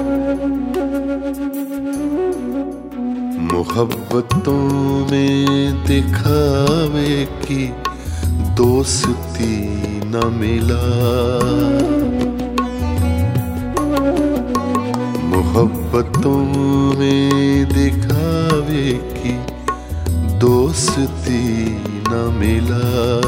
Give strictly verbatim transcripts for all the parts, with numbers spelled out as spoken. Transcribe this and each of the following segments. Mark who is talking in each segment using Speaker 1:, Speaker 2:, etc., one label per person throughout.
Speaker 1: मोहब्बतों में दिखावे की दोस्ती न मिला, मोहब्बतों में दिखावे की दोस्ती न मिला।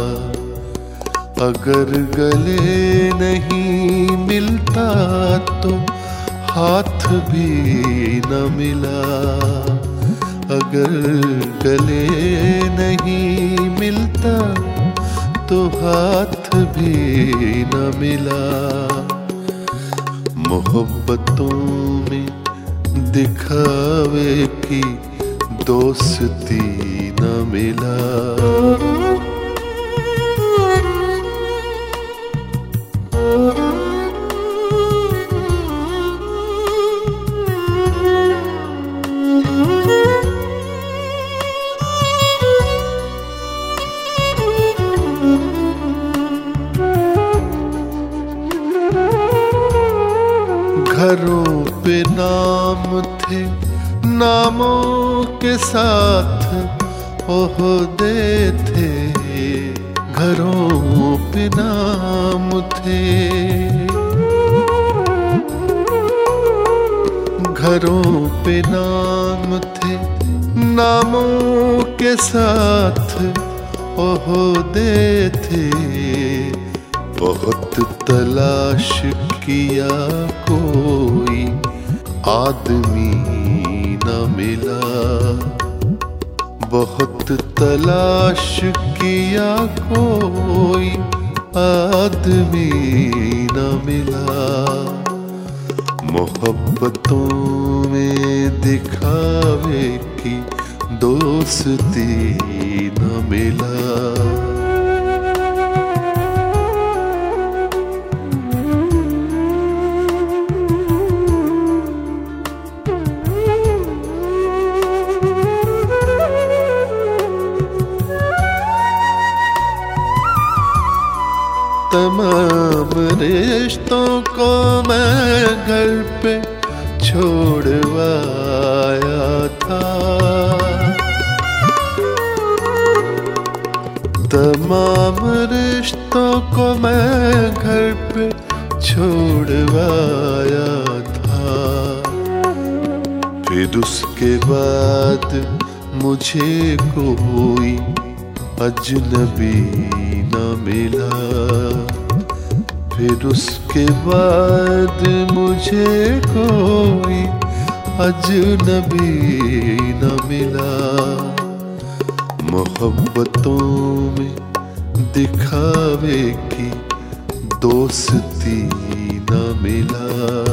Speaker 1: अगर गले नहीं मिलता तो हाथ भी न मिला, अगर गले नहीं मिलता तो हाथ भी न मिला। मोहब्बतों में दिखावे की दोस्ती न मिला। घरों पे नाम थे, नामों के साथ ओहदे थे, घरों पे नाम थे, घरों पे नाम थे, नामों के साथ ओहदे थे। बहुत तलाश किया कोई आदमी न मिला, बहुत तलाश किया कोई आदमी न मिला। मोहब्बतों में दिखावे की दोस्ती न मिला। तमाम रिश्तों को मैं घर पे छोड़वाया था, तमाम रिश्तों को मैं घर पे छोड़वाया था। फिर उसके बाद मुझे कोई अजनबी न मिला, फिर उसके बाद मुझे कोई अजनबी न मिला। मोहब्बतों में दिखावे की दोस्ती न मिला।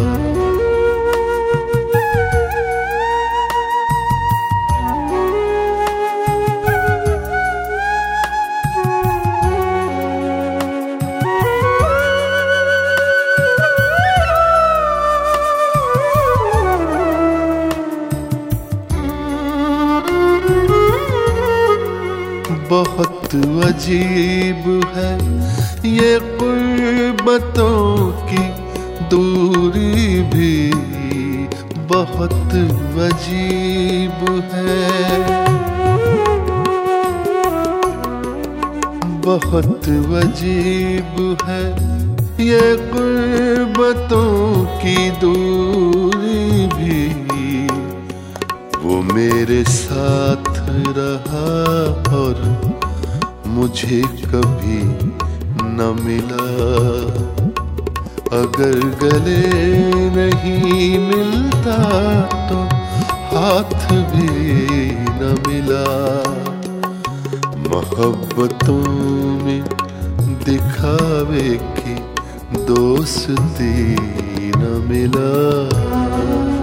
Speaker 1: बहुत अजीब है ये गुर्बतों की दूरी भी, बहुत अजीब है, बहुत अजीब है ये गुर्बतों की दूरी भी। वो मेरे साथ रहा और मुझे कभी न मिला, अगर गले नहीं मिलता तो हाथ भी न मिला। मोहब्बतों में दिखावे की दोस्ती न मिला।